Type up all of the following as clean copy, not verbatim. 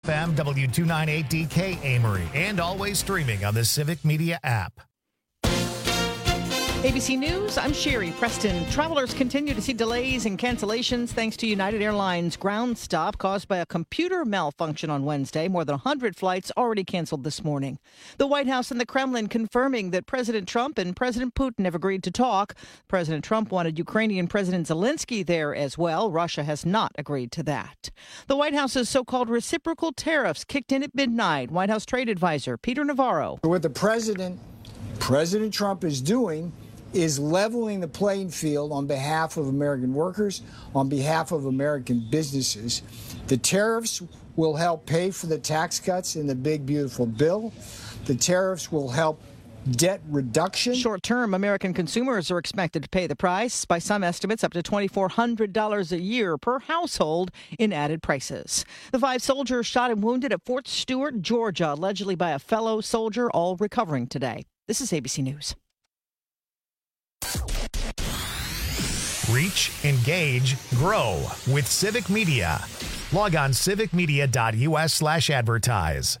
FM W298DK Amory, and always streaming on the Civic Media app. ABC News, I'm Sherry Preston. Travelers continue to see delays and cancellations thanks to United Airlines ground stop caused by a computer malfunction on Wednesday. More than 100 flights already canceled this morning. The White House and the Kremlin confirming that President Trump and President Putin have agreed to talk. President Trump wanted Ukrainian President Zelensky there as well. Russia has not agreed to that. The White House's so-called reciprocal tariffs kicked in at midnight. White House trade advisor Peter Navarro. What the President Trump is doing is leveling the playing field on behalf of American workers, on behalf of American businesses. The tariffs will help pay for the tax cuts in the big, beautiful bill. The tariffs will help debt reduction. Short-term, American consumers are expected to pay the price. By some estimates, up to $2,400 a year per household in added prices. The 5 soldiers shot and wounded at Fort Stewart, Georgia, allegedly by a fellow soldier, all recovering today. This is ABC News. Reach, engage, grow with Civic Media. Log on civicmedia.us/advertise.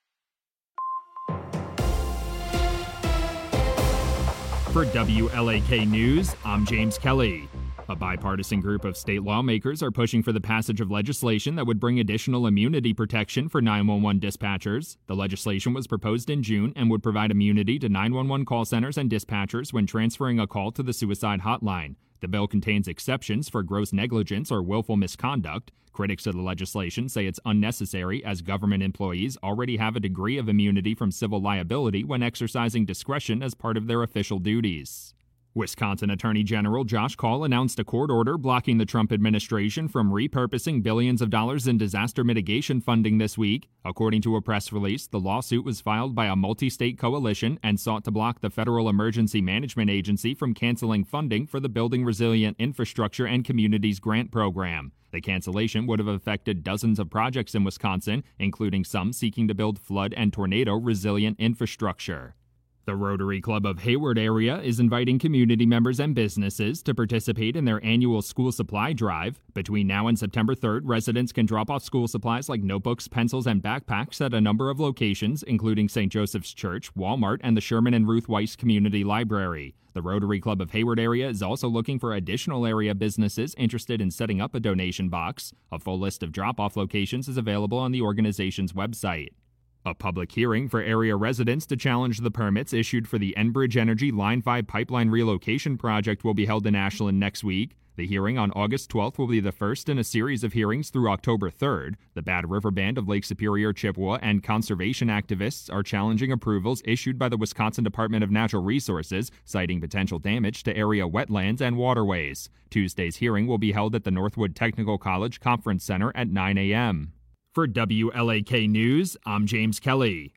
For WLAK News, I'm James Kelly. A bipartisan group of state lawmakers are pushing for the passage of legislation that would bring additional immunity protection for 911 dispatchers. The legislation was proposed in June and would provide immunity to 911 call centers and dispatchers when transferring a call to the suicide hotline. The bill contains exceptions for gross negligence or willful misconduct. Critics of the legislation say it's unnecessary as government employees already have a degree of immunity from civil liability when exercising discretion as part of their official duties. Wisconsin Attorney General Josh Kaul announced a court order blocking the Trump administration from repurposing billions of dollars in disaster mitigation funding this week. According to a press release, the lawsuit was filed by a multi-state coalition and sought to block the Federal Emergency Management Agency from canceling funding for the Building Resilient Infrastructure and Communities Grant Program. The cancellation would have affected dozens of projects in Wisconsin, including some seeking to build flood and tornado resilient infrastructure. The Rotary Club of Hayward area is inviting community members and businesses to participate in their annual school supply drive. Between now and September 3rd, residents can drop off school supplies like notebooks, pencils, and backpacks at a number of locations, including St. Joseph's Church, Walmart, and the Sherman and Ruth Weiss Community Library. The Rotary Club of Hayward area is also looking for additional area businesses interested in setting up a donation box. A full list of drop-off locations is available on the organization's website. A public hearing for area residents to challenge the permits issued for the Enbridge Energy Line 5 pipeline relocation project will be held in Ashland next week. The hearing on August 12th will be the first in a series of hearings through October 3rd. The Bad River Band of Lake Superior, Chippewa, and conservation activists are challenging approvals issued by the Wisconsin Department of Natural Resources, citing potential damage to area wetlands and waterways. Tuesday's hearing will be held at the Northwood Technical College Conference Center at 9 a.m. For WLAK News, I'm James Kelly.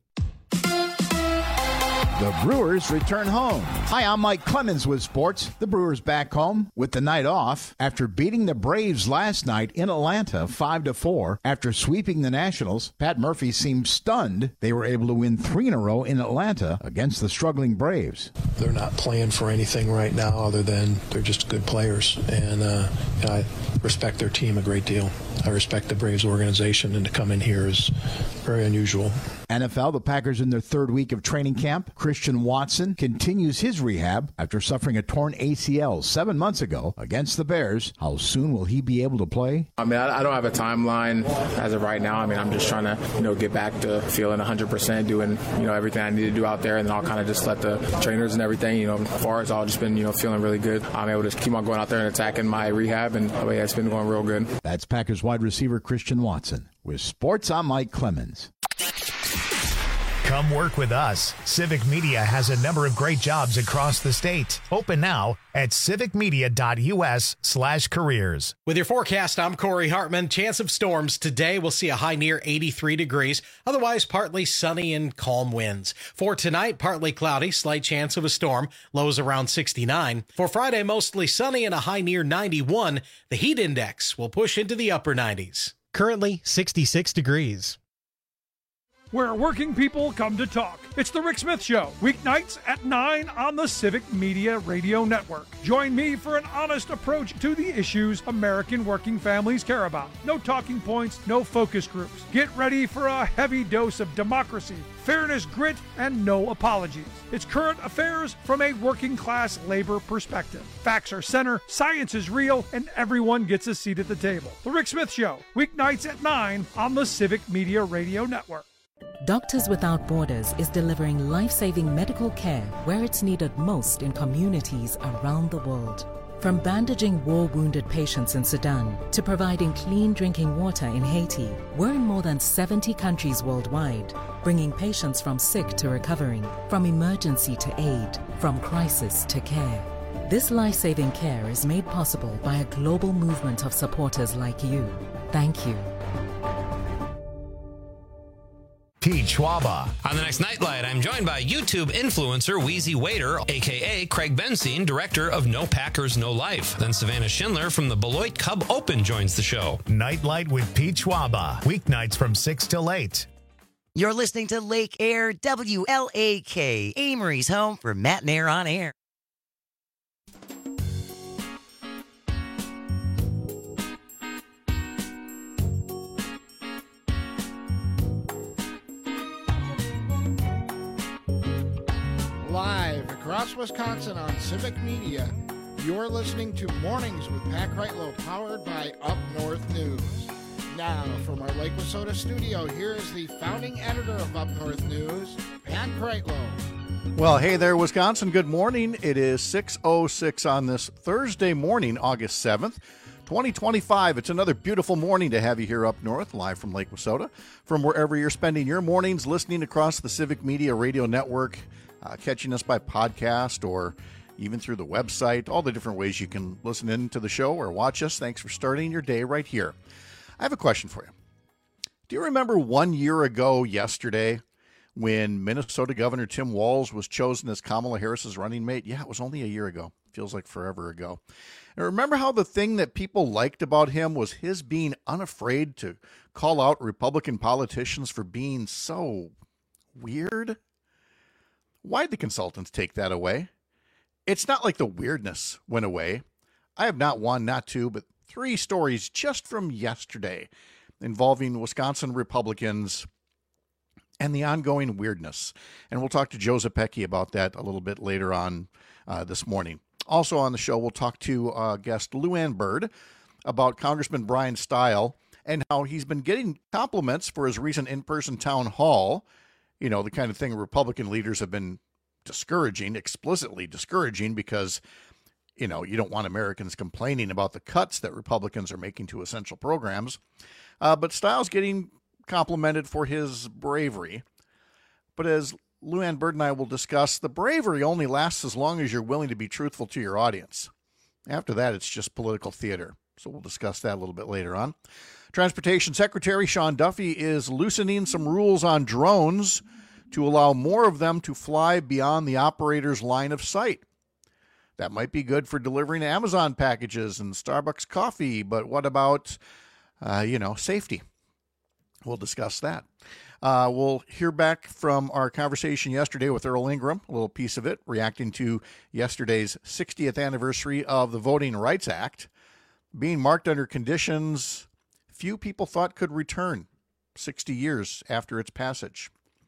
The Brewers return home. Hi, I'm Mike Clemens with sports. The Brewers back home with the night off after beating the Braves last night in Atlanta 5-4. After sweeping the Nationals, Pat Murphy seemed stunned they were able to win 3 in a row in Atlanta against the struggling Braves. They're not playing for anything right now other than they're just good players, and I respect their team a great deal. I respect the Braves organization, and to come in here is very unusual. NFL, the Packers in their 3rd week of training camp. Christian Watson continues his rehab after suffering a torn ACL 7 months ago against the Bears. How soon will he be able to play? I don't have a timeline as of right now. I'm just trying to, get back to feeling 100%, doing, everything I need to do out there, and then I'll kind of just let the trainers and everything, as far as I've just been, feeling really good. I'm able to keep on going out there and attacking my rehab, and it's been going real good. That's Packers wide receiver Christian Watson. With sports, I'm Mike Clemens. Come work with us. Civic Media has a number of great jobs across the state. Open now at civicmedia.us/careers. With your forecast, I'm Corey Hartman. Chance of storms today. We'll see a high near 83 degrees. Otherwise, partly sunny and calm winds. For tonight, partly cloudy, slight chance of a storm. Lows around 69. For Friday, mostly sunny and a high near 91. The heat index will push into the upper 90s. Currently 66 degrees. where working people come to talk. It's The Rick Smith Show, weeknights at 9 on the Civic Media Radio Network. Join me for an honest approach to the issues American working families care about. No talking points, no focus groups. Get ready for a heavy dose of democracy, fairness, grit, and no apologies. It's current affairs from a working class labor perspective. Facts are center, science is real, and everyone gets a seat at the table. The Rick Smith Show, weeknights at 9 on the Civic Media Radio Network. Doctors Without Borders is delivering life-saving medical care where it's needed most in communities around the world. From bandaging war-wounded patients in Sudan to providing clean drinking water in Haiti, we're in more than 70 countries worldwide, bringing patients from sick to recovering, from emergency to aid, from crisis to care. This life-saving care is made possible by a global movement of supporters like you. Thank you. Pete Schwaba. On the next Nightlight, I'm joined by YouTube influencer Wheezy Waiter, a.k.a. Craig Bensine, director of No Packers, No Life. Then Savannah Schindler from the Beloit Cub Open joins the show. Nightlight with Pete Schwaba. Weeknights from 6 till 8. You're listening to Lake Air WLAK, Amory's home for Matt and Air on Air. Live across Wisconsin on Civic Media, you're listening to Mornings with Pat Kreitlow, powered by Up North News. Now, from our Lake Wissota studio, here is the founding editor of Up North News, Pat Kreitlow. Well, hey there, Wisconsin. Good morning. It is 6:06 on this Thursday morning, August 7th, 2025. It's another beautiful morning to have you here up north, live from Lake Wissota, from wherever you're spending your mornings, listening across the Civic Media Radio Network, catching us by podcast or even through the website, all the different ways you can listen in to the show or watch us. Thanks for starting your day right here. I have a question for you. Do you remember 1 year ago yesterday when Minnesota Governor Tim Walz was chosen as Kamala Harris's running mate? Yeah, it was only a year ago. Feels like forever ago. And remember how the thing that people liked about him was his being unafraid to call out Republican politicians for being so weird? Why'd the consultants take that away? It's not like the weirdness went away. I have not one, not two, but 3 stories just from yesterday involving Wisconsin Republicans and the ongoing weirdness. And we'll talk to Joe Zepecki about that a little bit later on this morning. Also on the show, we'll talk to guest Lou Ann Bird about Congressman Brian Stile and how he's been getting compliments for his recent in-person town hall. You know, the kind of thing Republican leaders have been discouraging, explicitly discouraging, because, you know, you don't want Americans complaining about the cuts that Republicans are making to essential programs. But Stiles getting complimented for his bravery. But as Lou Ann Bird and I will discuss, the bravery only lasts as long as you're willing to be truthful to your audience. After that, it's just political theater. So we'll discuss that a little bit later on. Transportation Secretary Sean Duffy is loosening some rules on drones to allow more of them to fly beyond the operator's line of sight. That might be good for delivering Amazon packages and Starbucks coffee, but what about, safety? We'll discuss that. We'll hear back from our conversation yesterday with Earl Ingram, a little piece of it, reacting to yesterday's 60th anniversary of the Voting Rights Act, being marked under conditions few people thought could return 60 years after its passage.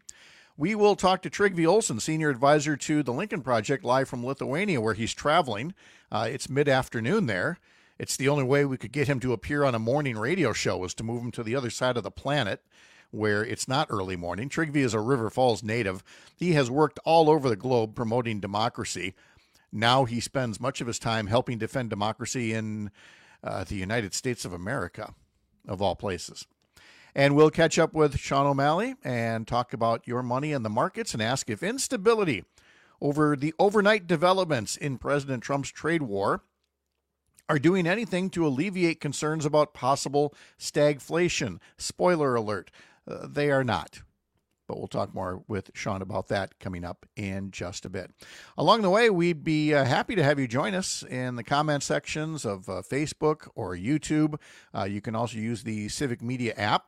We will talk to Trygve Olsen, senior advisor to the Lincoln Project, live from Lithuania, where he's traveling. It's mid-afternoon there. It's the only way we could get him to appear on a morning radio show was to move him to the other side of the planet, where it's not early morning. Trygve is a River Falls native. He has worked all over the globe promoting democracy. Now he spends much of his time helping defend democracy in the United States of America, of all places. And we'll catch up with Sean O'Malley and talk about your money and the markets and ask if instability over the overnight developments in President Trump's trade war are doing anything to alleviate concerns about possible stagflation. Spoiler alert, they are not. But we'll talk more with Sean about that coming up in just a bit. Along the way, we'd be happy to have you join us in the comment sections of Facebook or YouTube. You can also use the Civic Media app.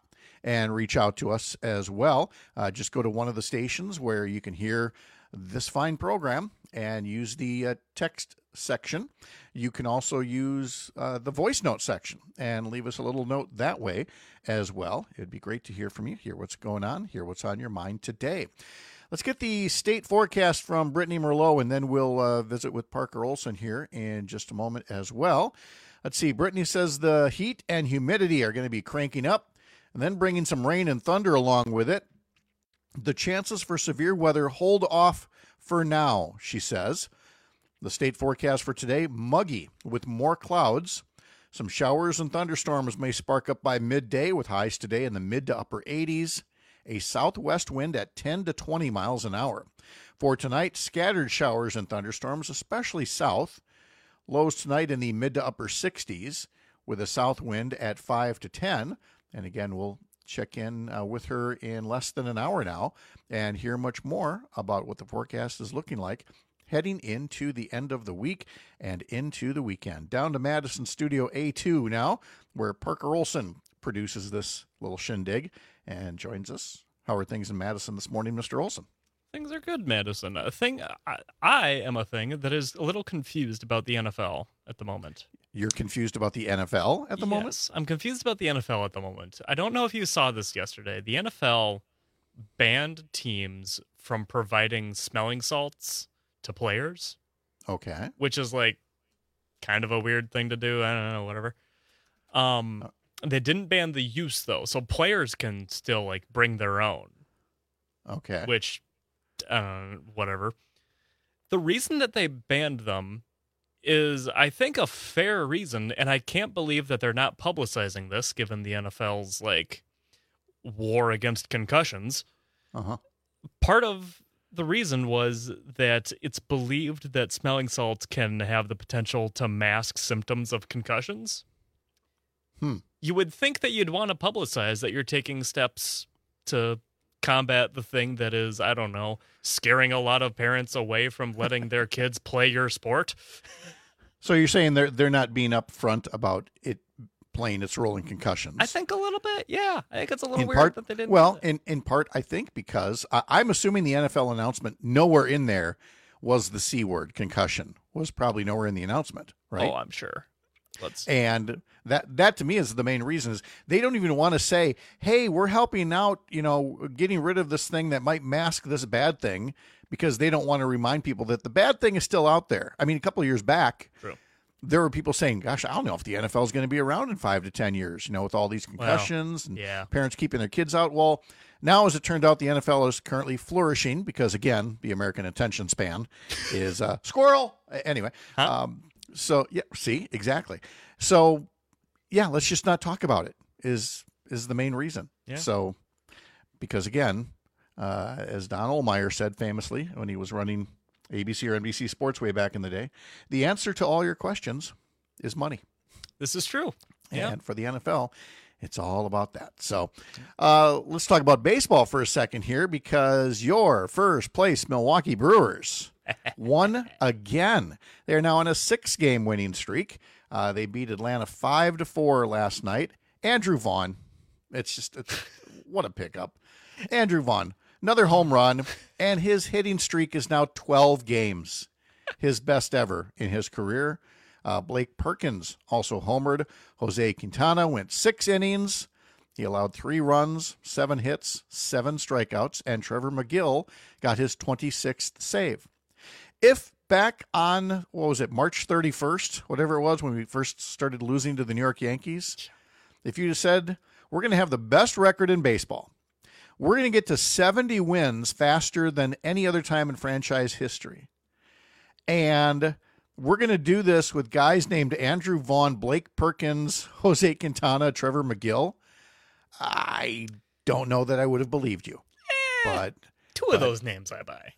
and reach out to us as well. Just go to one of the stations where you can hear this fine program and use the text section. You can also use the voice note section and leave us a little note that way as well. It'd be great to hear from you, hear what's going on, hear what's on your mind today. Let's get the state forecast from Brittany Merlot, and then we'll visit with Parker Olson here in just a moment as well. Let's see. Brittany says the heat and humidity are going to be cranking up and then bringing some rain and thunder along with it. The chances for severe weather hold off for now, she says. The state forecast for today, muggy with more clouds. Some showers and thunderstorms may spark up by midday with highs today in the mid to upper 80s. A southwest wind at 10 to 20 miles an hour. For tonight, scattered showers and thunderstorms, especially south. Lows tonight in the mid to upper 60s with a south wind at 5 to 10. And again, we'll check in with her in less than an hour now and hear much more about what the forecast is looking like heading into the end of the week and into the weekend. Down to Madison Studio A2 now, where Parker Olson produces this little shindig and joins us. How are things in Madison this morning, Mr. Olson? Things are good, Madison. I am a thing that is a little confused about the NFL at the moment. You're confused about the NFL at the moment? Yes, I'm confused about the NFL at the moment. I don't know if you saw this yesterday. The NFL banned teams from providing smelling salts to players. Okay. Which is like kind of a weird thing to do. I don't know, whatever. They didn't ban the use though, so players can still like bring their own. Okay. Which, whatever. The reason that they banned them is, I think, a fair reason, and I can't believe that they're not publicizing this, given the NFL's like war against concussions. Part of the reason was that it's believed that smelling salts can have the potential to mask symptoms of concussions. You would think that you'd want to publicize that you're taking steps to combat the thing that is, I don't know, scaring a lot of parents away from letting their kids play your sport. So you're saying they're not being upfront about it playing its role in concussions? I think a little bit, yeah. I think it's a little in weird part, that they didn't. Well, in part, I think because I'm assuming the NFL announcement, nowhere in there was the C word, concussion, was probably nowhere in the announcement, right? Oh, I'm sure. And that to me is the main reason is they don't even want to say, hey, we're helping out, getting rid of this thing that might mask this bad thing, because they don't want to remind people that the bad thing is still out there. I mean, a couple of years back, there were people saying, gosh, I don't know if the NFL is going to be around in 5 to 10 years, with all these concussions and parents keeping their kids out. Well, now, as it turned out, the NFL is currently flourishing because, again, the American attention span is squirrel. Anyway, so, yeah, see, exactly. So, yeah, let's just not talk about it is the main reason. Yeah. So, because, again, as Don Ohlmeyer said famously when he was running ABC or NBC Sports way back in the day, the answer to all your questions is money. This is true. And for the NFL, it's all about that. So let's talk about baseball for a second here, because your first place Milwaukee Brewers won again. They're now on a 6-game winning streak. They beat Atlanta 5-4 last night. Andrew Vaughn, it's what a pickup. Andrew Vaughn, another home run, and his hitting streak is now 12 games, his best ever in his career. Blake Perkins also homered. Jose Quintana went 6 innings. He allowed 3 runs, 7 hits, 7 strikeouts, and Trevor McGill got his 26th save. If back on, March 31st, whatever it was when we first started losing to the New York Yankees, if you said, we're going to have the best record in baseball, we're going to get to 70 wins faster than any other time in franchise history, and we're going to do this with guys named Andrew Vaughn, Blake Perkins, Jose Quintana, Trevor McGill, I don't know that I would have believed you. But 2 of those names I buy.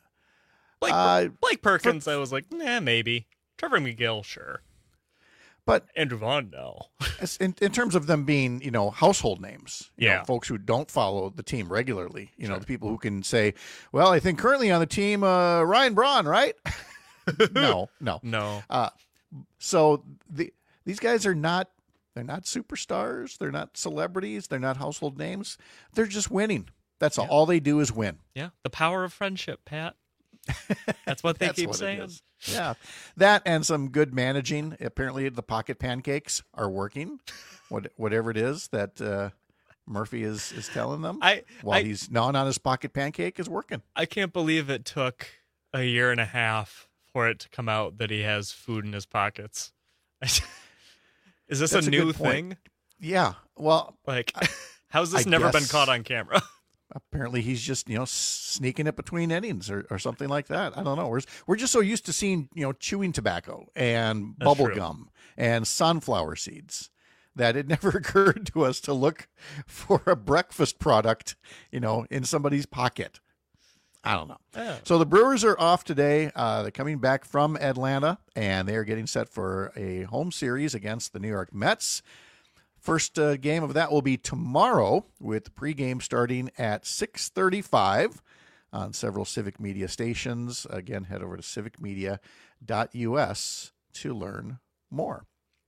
Blake Perkins, I was like, maybe. Trevor McGill, sure. But Andrew Vaughn, no. in terms of them being, household names, folks who don't follow the team regularly, the people who can say, well, I think currently on the team, Ryan Braun, right? No. No. So these guys are not, They're not superstars. They're not celebrities. They're not household names. They're just winning. That's all they do is win. Yeah, the power of friendship, Pat. That's what they keep saying. Yeah, that and some good managing. Apparently, the pocket pancakes are working. Whatever it is that Murphy is telling them while he's gnawing on his pocket pancake is working. I can't believe it took a year and a half for it to come out that he has food in his pockets. Is this a new thing? Yeah. Well, like, how's this never been caught on camera? Apparently he's just, sneaking it between innings or something like that. I don't know. We're just so used to seeing, chewing tobacco and bubble gum and sunflower seeds that it never occurred to us to look for a breakfast product, in somebody's pocket. I don't know. Yeah. So the Brewers are off today. They're coming back from Atlanta, and they are getting set for a home series against the New York Mets. First game of that will be tomorrow, with the pregame starting at 6:35 on several Civic Media stations. Again, head over to civicmedia.us to learn more.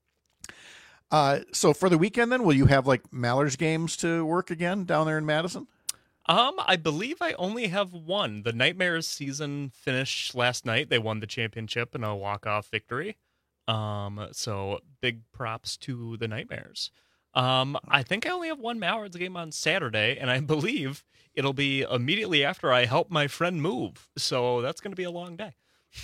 So for the weekend, then, will you have Mallards games to work again down there in Madison? I believe I only have one. The Nightmares season finished last night. They won the championship in a walk-off victory. So big props to the Nightmares. I think I only have one Mallards game on Saturday, and I believe it'll be immediately after I help my friend move. So that's going to be a long day.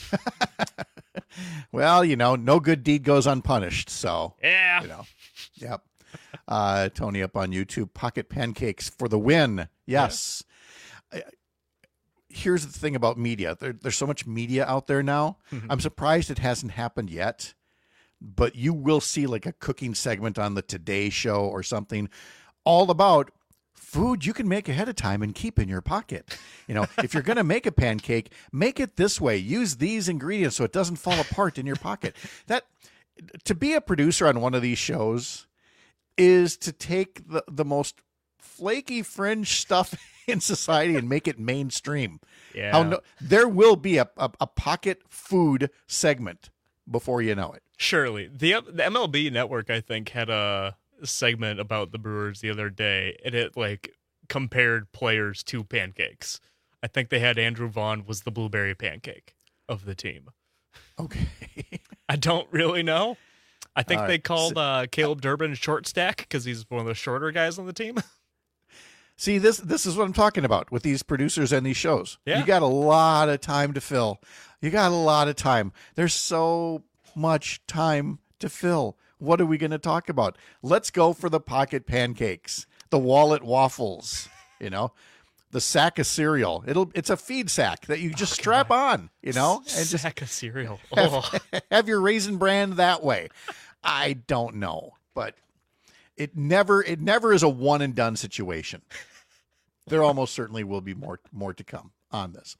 Well, no good deed goes unpunished. So, yeah. Yep. Tony up on YouTube, pocket pancakes for the win. Yes. Yeah. Here's the thing about media. There's so much media out there now. Mm-hmm. I'm surprised it hasn't happened yet, but you will see a cooking segment on the Today Show or something all about food you can make ahead of time and keep in your pocket. If you're going to make a pancake, make it this way. Use these ingredients so it doesn't fall apart in your pocket. To be a producer on one of these shows is to take the most flaky fringe stuff in society and make it mainstream. Yeah. There will be a pocket food segment before you know it. Surely. The MLB Network, I think, had a segment about the Brewers the other day, and it compared players to pancakes. I think they had Andrew Vaughn was the blueberry pancake of the team. Okay. I don't really know. I think they called Caleb Durbin short stack because he's one of the shorter guys on the team. See, this is what I'm talking about with these producers and these shows. Yeah. You got a lot of time to fill. You got a lot of time. There's so much time to fill. What are we going to talk about? Let's go for the pocket pancakes, the wallet waffles, the sack of cereal. It's a feed sack that you just strap on, and just sack of cereal. Have your Raisin Bran that way. I don't know, but it never is a one and done situation. There almost certainly will be more to come on this.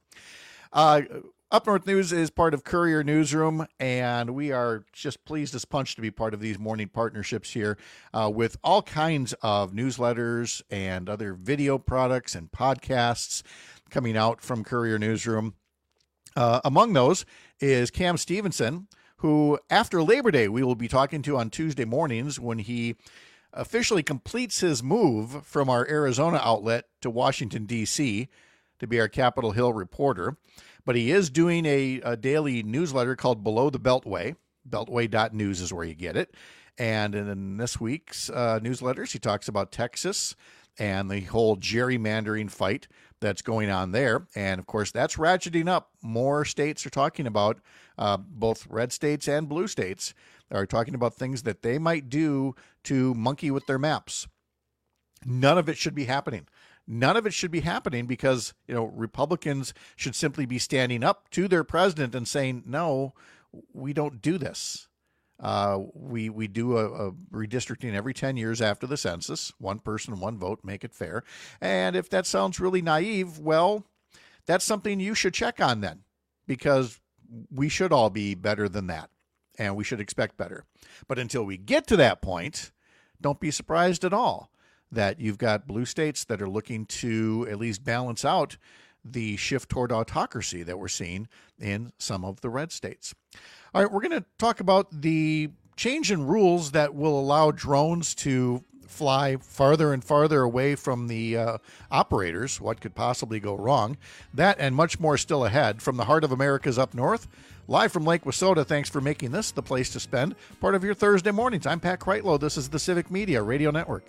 Up North News is part of Courier Newsroom, and we are just pleased as punch to be part of these morning partnerships here with all kinds of newsletters and other video products and podcasts coming out from Courier Newsroom. Among those is Cam Stevenson, who after Labor Day we will be talking to on Tuesday mornings when he officially completes his move from our Arizona outlet to Washington, D.C. to be our Capitol Hill reporter. But he is doing a daily newsletter called Below the Beltway. Beltway.news is where you get it. And in this week's newsletters, he talks about Texas and the whole gerrymandering fight that's going on there. And, of course, that's ratcheting up. More states are talking about, both red states and blue states are talking about things that they might do to monkey with their maps. None of it should be happening. None of it should be happening because, Republicans should simply be standing up to their president and saying, no, we don't do this. We do a redistricting every 10 years after the census, one person, one vote, make it fair. And if that sounds really naive, well, that's something you should check on then, because we should all be better than that and we should expect better. But until we get to that point, don't be surprised at all that you've got blue states that are looking to at least balance out the shift toward autocracy that we're seeing in some of the red states. All right, we're going to talk about the change in rules that will allow drones to fly farther and farther away from the operators. What could possibly go wrong? That and much more still ahead. From the heart of America's up north, live from Lake Wissota, thanks for making this the place to spend part of your Thursday mornings. I'm Pat Kreitlow. This is the Civic Media Radio Network.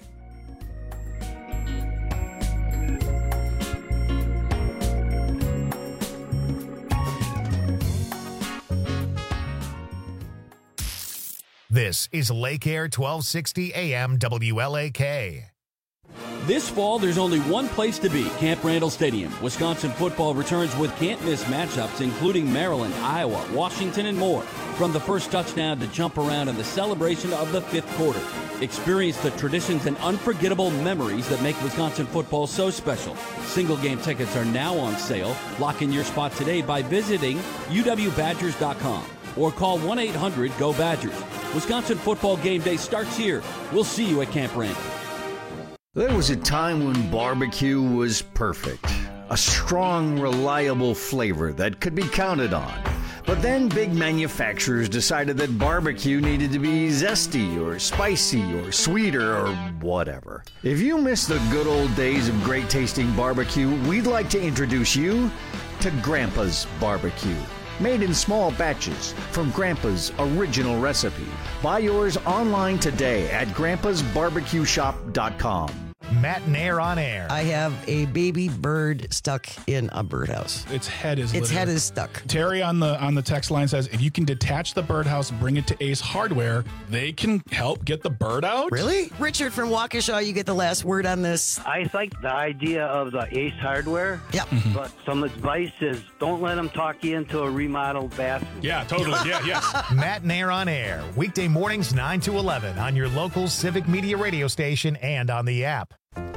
This is Lake Air 1260 AM WLAK. This fall, there's only one place to be, Camp Randall Stadium. Wisconsin football returns with can't-miss matchups, including Maryland, Iowa, Washington, and more. From the first touchdown to jump around in the celebration of the fifth quarter. Experience the traditions and unforgettable memories that make Wisconsin football so special. Single-game tickets are now on sale. Lock in your spot today by visiting uwbadgers.com or call 1-800-GO-BADGERS. Wisconsin football game day starts here. We'll see you at Camp Randall. There was a time when barbecue was perfect. A strong, reliable flavor that could be counted on. But then big manufacturers decided that barbecue needed to be zesty or spicy or sweeter or whatever. If you miss the good old days of great tasting barbecue, we'd like to introduce you to Grandpa's Barbecue. Made in small batches from Grandpa's original recipe. Buy yours online today at grandpasbarbecueshop.com. Matt and Air on Air. I have a baby bird stuck in a birdhouse. Its head is stuck. Terry on the text line says, if you can detach the birdhouse, bring it to Ace Hardware, they can help get the bird out. Really? Richard from Waukesha, you get the last word on this. I like the idea of the Ace Hardware. Yeah. But some advice is don't let them talk you into a remodeled bathroom. Yeah, totally. Yes. Matt and Air on Air. Weekday mornings 9 to 11 on your local Civic Media radio station and on the app.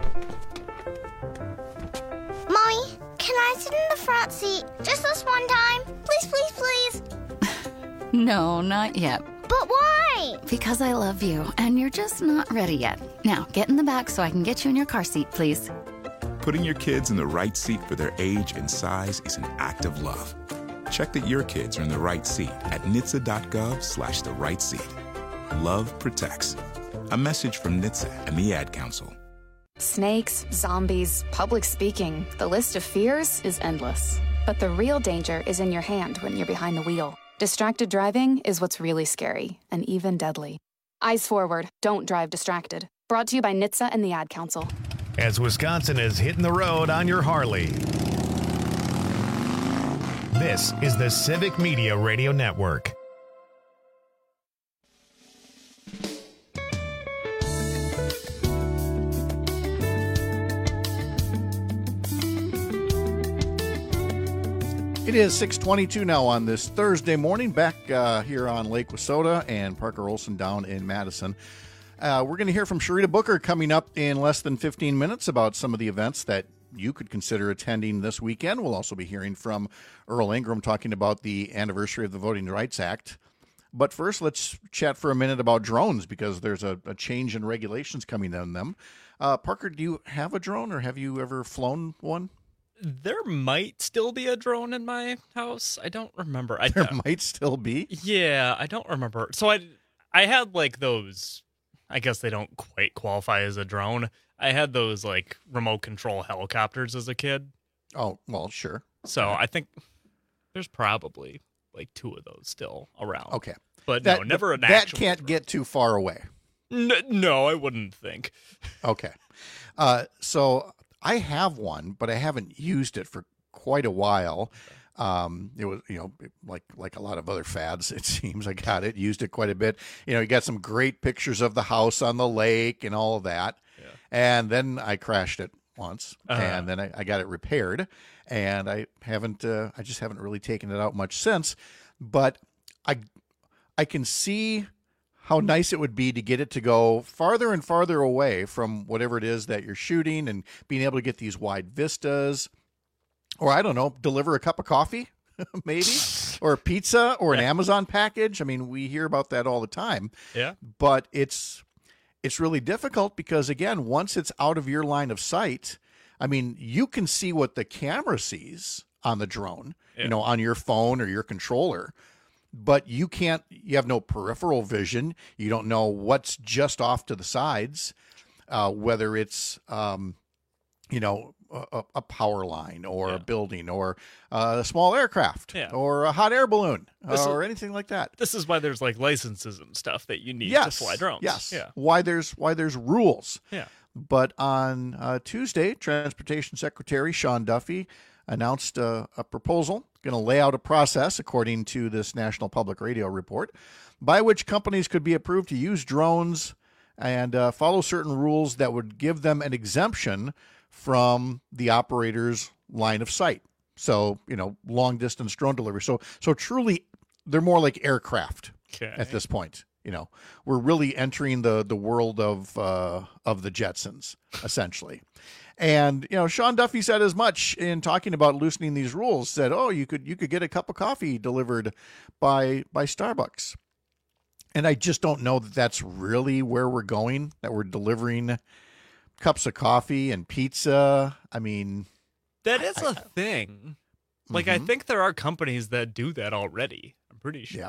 Mommy, can I sit in the front seat just this one time? Please. No, not yet. But why? Because I love you, and you're just not ready yet. Now, get in the back so I can get you in your car seat, please. Putting your kids in the right seat for their age and size is an act of love. Check that your kids are in the right seat at NHTSA.gov/the right seat. Love protects. A message from NHTSA and the Ad Council. Snakes, zombies, public speaking. The list of fears is endless. But the real danger is in your hand when you're behind the wheel. Distracted driving is what's really scary and even deadly. Eyes forward. Don't drive distracted. Brought to you by NHTSA and the Ad Council. As Wisconsin is hitting the road on your Harley. This is the Civic Media Radio Network. It is 6:22 now on this Thursday morning, back here on Lake Wissota and Parker Olson down in Madison. We're going to hear from Sharita Booker coming up in less than 15 minutes about some of the events that you could consider attending this weekend. We'll also be hearing from Earl Ingram talking about the anniversary of the Voting Rights Act. But first, let's chat for a minute about drones, because there's a change in regulations coming on them. Parker, do you have a drone, or have you ever flown one? There might still be a drone in my house. I don't remember. There might still be? Yeah, I don't remember. So I had like those, I guess they don't quite qualify as a drone. I had those like remote control helicopters as a kid. Oh, well, sure. So I think there's probably like 2 of those still around. Okay. But no, never an that actual can't drone. get too far away. No, I wouldn't think. Okay. So I have one, but I haven't used it for quite a while. It was, like a lot of other fads, it seems. I got it, used it quite a bit. You got some great pictures of the house on the lake and all of that. Yeah. And then I crashed it once, and then I got it repaired, and I just haven't really taken it out much since. But I can see how nice it would be to get it to go farther and farther away from whatever it is that you're shooting, and being able to get these wide vistas, or I don't know, deliver a cup of coffee, maybe, or a pizza, or an Amazon package. I mean, we hear about that all the time. Yeah. But it's really difficult because, again, once it's out of your line of sight, I mean, you can see what the camera sees on the drone, on your phone or your controller. but you have no peripheral vision. You don't know what's just off to the sides, whether it's, a power line or a building or a small aircraft or a hot air balloon or anything like that. This is why there's like licenses and stuff that you need to fly drones. Yes. Yeah. Why there's rules. Yeah. But on Tuesday, Transportation Secretary Sean Duffy announced a proposal going to lay out a process, according to this National Public Radio report, by which companies could be approved to use drones and follow certain rules that would give them an exemption from the operator's line of sight. So, long distance drone delivery. So truly, they're more like aircraft at this point. We're really entering the world of the Jetsons, essentially. And, Sean Duffy said as much in talking about loosening these rules, said, you could get a cup of coffee delivered by Starbucks. And I just don't know that that's really where we're going, that we're delivering cups of coffee and pizza. I mean, that is a thing. Like, I think there are companies that do that already. I'm pretty sure.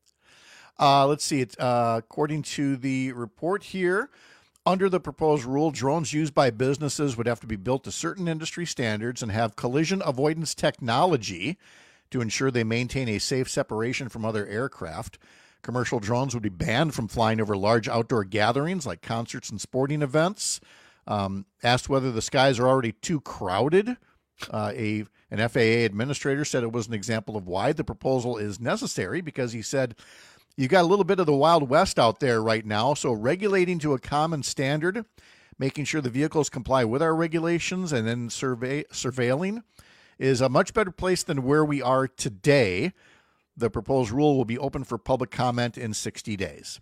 Yeah. Let's see. According to the report here, under the proposed rule, drones used by businesses would have to be built to certain industry standards and have collision avoidance technology to ensure they maintain a safe separation from other aircraft. Commercial drones would be banned from flying over large outdoor gatherings like concerts and sporting events. Asked whether the skies are already too crowded, an FAA administrator said it was an example of why the proposal is necessary, because he said, you got a little bit of the Wild West out there right now, so regulating to a common standard, making sure the vehicles comply with our regulations, and then surveilling is a much better place than where we are today. The proposed rule will be open for public comment in 60 days.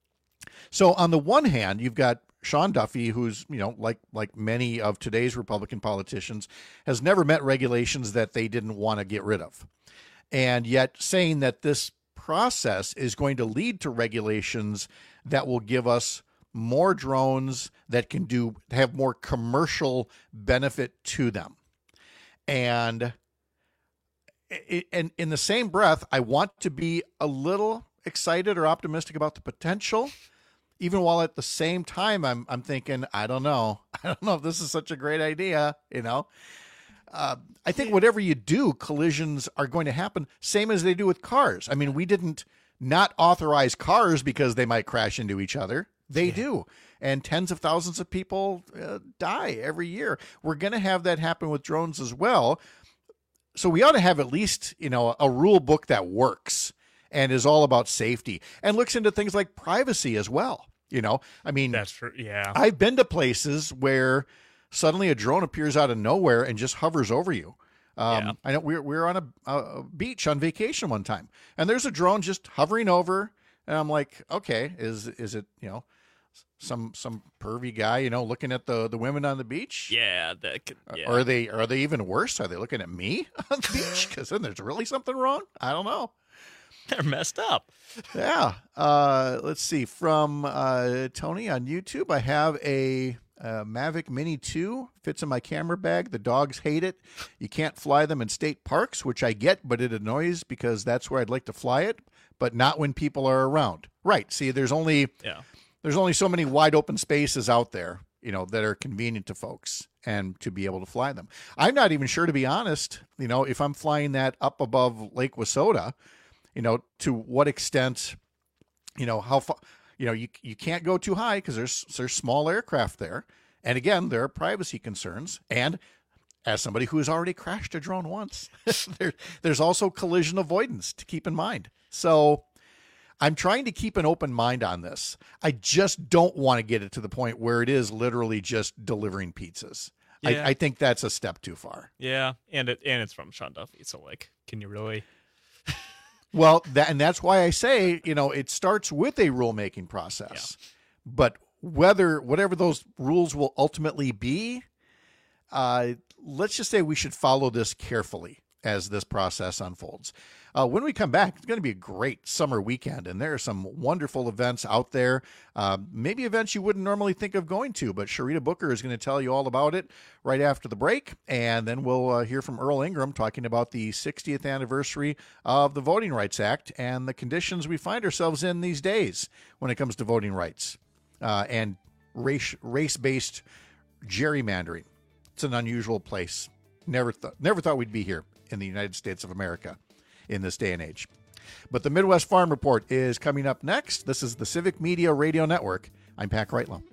So on the one hand, you've got Sean Duffy, who's, like many of today's Republican politicians, has never met regulations that they didn't want to get rid of. And yet saying that this process is going to lead to regulations that will give us more drones that can have more commercial benefit to them. And in the same breath, I want to be a little excited or optimistic about the potential, even while at the same time I'm thinking, I don't know if this is such a great idea. I think whatever you do, collisions are going to happen, same as they do with cars. I mean, we didn't not authorize cars because they might crash into each other. They do. And tens of thousands of people die every year. We're going to have that happen with drones as well. So we ought to have at least, a rule book that works and is all about safety and looks into things like privacy as well. I mean, that's true. Yeah. I've been to places where suddenly a drone appears out of nowhere and just hovers over you. I know we were on a beach on vacation one time, and there's a drone just hovering over, and I'm like, okay, is it some pervy guy looking at the women on the beach? Yeah, Are they even worse? Are they looking at me on the beach? Because then there's really something wrong. I don't know. They're messed up. Yeah. Let's see. From Tony on YouTube, I have a Mavic Mini 2. Fits in my camera bag. The dogs hate it. You can't fly them in state parks, which I get, but it annoys because that's where I'd like to fly it, but not when people are around. Right. See, there's only so many wide open spaces out there, that are convenient to folks and to be able to fly them. I'm not even sure, to be honest, if I'm flying that up above Lake Wissota, to what extent, how far, you can't go too high because there's small aircraft there. And again, there are privacy concerns. And as somebody who has already crashed a drone once, there's also collision avoidance to keep in mind. So I'm trying to keep an open mind on this. I just don't want to get it to the point where it is literally just delivering pizzas. Yeah. I think that's a step too far. Yeah, and it's from Sean Duffy, so can you really? Well, that's why I say, it starts with a rulemaking process. Yeah. But whatever those rules will ultimately be, let's just say we should follow this carefully as this process unfolds. When we come back, it's going to be a great summer weekend, and there are some wonderful events out there, maybe events you wouldn't normally think of going to, but Sharita Booker is going to tell you all about it right after the break, and then we'll hear from Earl Ingram talking about the 60th anniversary of the Voting Rights Act and the conditions we find ourselves in these days when it comes to voting rights and race-based gerrymandering. It's an unusual place. Never thought we'd be here in the United States of America in this day and age. But the Midwest Farm Report is coming up next. This is the Civic Media Radio Network. I'm Pat Kreitlow.